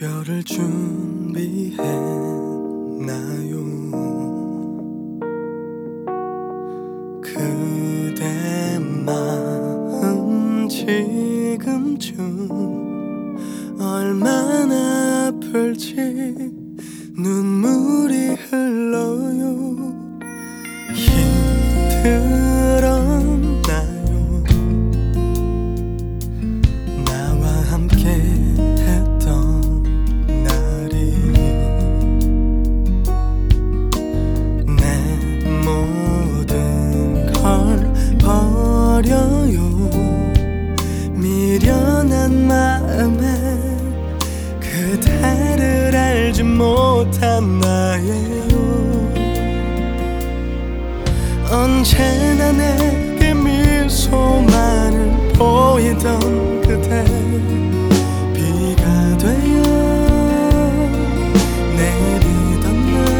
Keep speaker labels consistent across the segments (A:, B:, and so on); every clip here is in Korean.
A: 이별을 준비했나요? 그대 마음 지금쯤 얼마나 아플지 눈물이 흘러요. 힘들었나요? 나와 함께 했던 날이 내 모든 걸 버려요. 미련한 마음에 그대를 알지 못한 나예요. 언제나 내게 미소만을 보이던 그대 비가 되어 내리던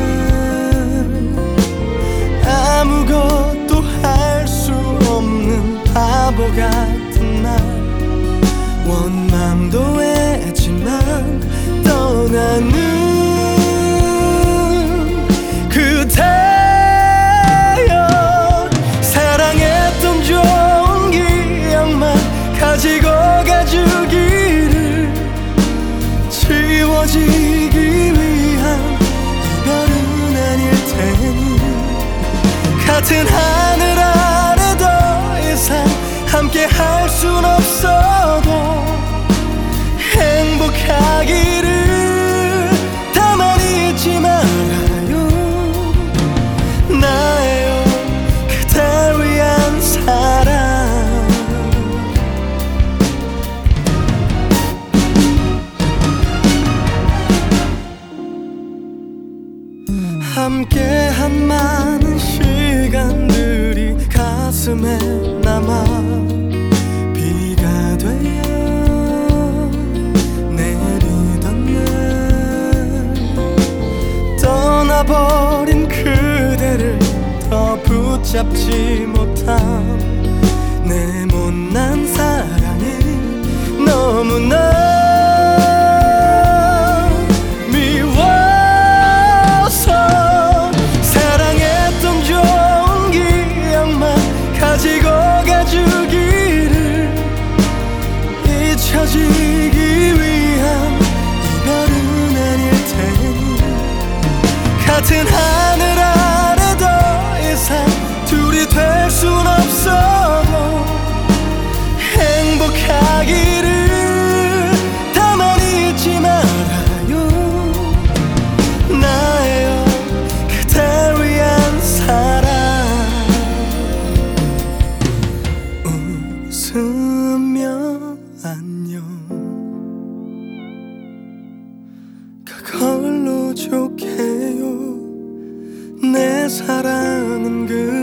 A: 날 아무것도 할 수 없는 바보 같은 날 원맘도 했지만 떠나는 그대여 사랑했던 좋은 기억만 가지고 가주기를 지워지기 위한 이별은 아닐 테니 같은 하늘 아래 더 이상 함께 할 순 없어도 행복하기를 다만 잊지 말아요. 나예요 그댈 위한 사랑. 함께한 많은 시간들이 가슴에 남아 비가 되어 내리던 날 떠나버린 그대를 더 붙잡지 못한 내 못난 사랑이 너무나 잊혀지기 위한 이별은 아닐 테니 같은 하늘 아래 더 이상 둘이 될 순 없어도 행복하기를 다만 잊지 말아요. 나예요 그댈 위한 사랑. 웃으며 안녕 그걸로 좋게요. 내 사랑은 그